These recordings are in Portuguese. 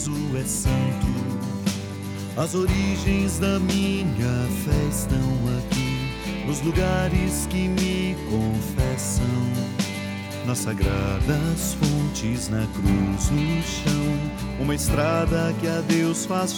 poderoso é santo. As origens da minha fé estão aqui, nos lugares que me confessam, nas sagradas fontes, na cruz, no chão, uma estrada que a Deus faz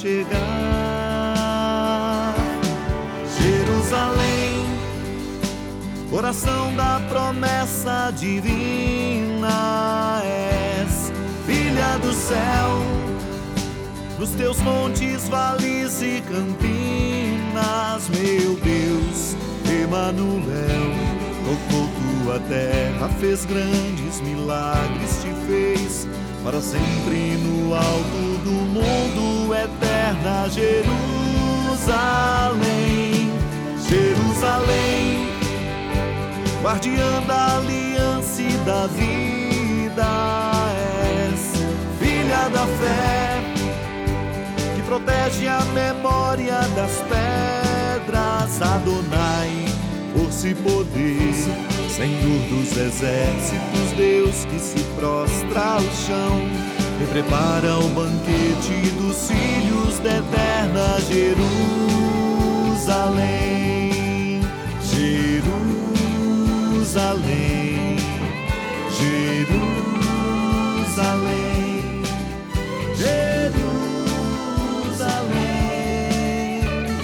chegar. Jerusalém, coração da promessa divina, és filha do céu, nos teus montes, vales e campinas, meu Deus, Emanuel, tocou tua terra, fez grandes milagres, te fez para sempre no alto do mundo, eterna Jerusalém, Jerusalém, guardiã da aliança e da vida, és filha da fé, que protege a memória das pedras, Adonai, força e poder, Senhor dos exércitos, Deus que se prostra ao chão e prepara o banquete dos filhos da eterna Jerusalém, Jerusalém, Jerusalém, Jerusalém,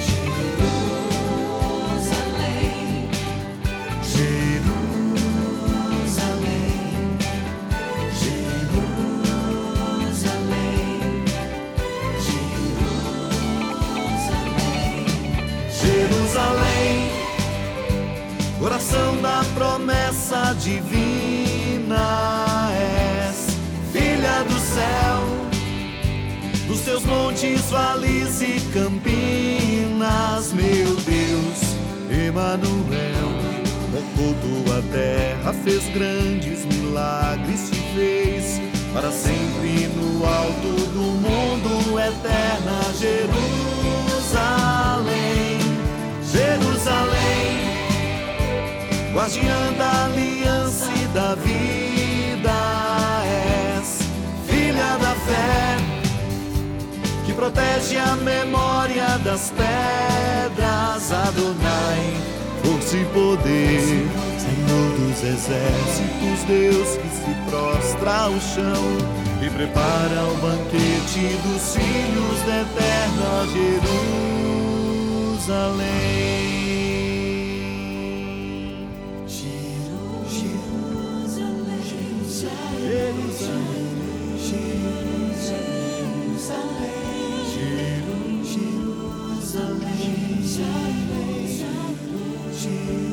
Jerusalém, coração da promessa divina, és filha do céu, dos teus montes, vales e campinas, meu Deus, Emanuel, tocou tua terra, fez grandes milagres, te fez para sempre no alto do mundo, eterna Jerusalém, Jerusalém, guardiã da aliança e da vida, és filha da fé, que protege a memória das pedras, Adonai, força e poder, Senhor dos exércitos, Deus que se prostra ao chão e prepara o banquete dos filhos da eterna Jerusalém. Jerusalém,